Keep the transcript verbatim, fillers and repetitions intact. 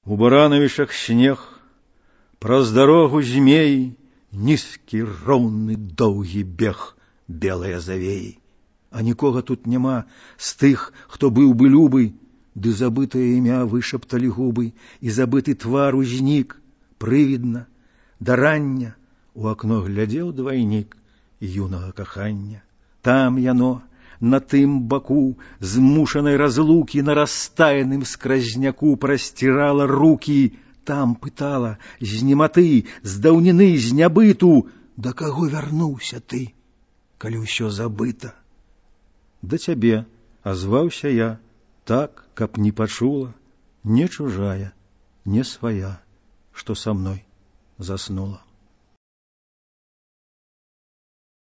У Барановішах снег, праз дарогу змей, нізкі, роўны, доўгі бег, белыя завеі. А нікога тут няма з тых, хто быў бы любы, ды забытае імя вышапталі губы, і забыты твар узнік, прывідна, да рання у акно глядзеў двайнік юнага кахання. Там яно, на тым баку, змушанай разлукі, на растаяным скразняку прасцірала рукі, там пытала з нематы, з даўніны, з нябыту: да каго вярнуўся ты, калі ўсё забыта? Да цябе азваўся я, так, каб не пачула, не чужая, не свая, што са мной заснула.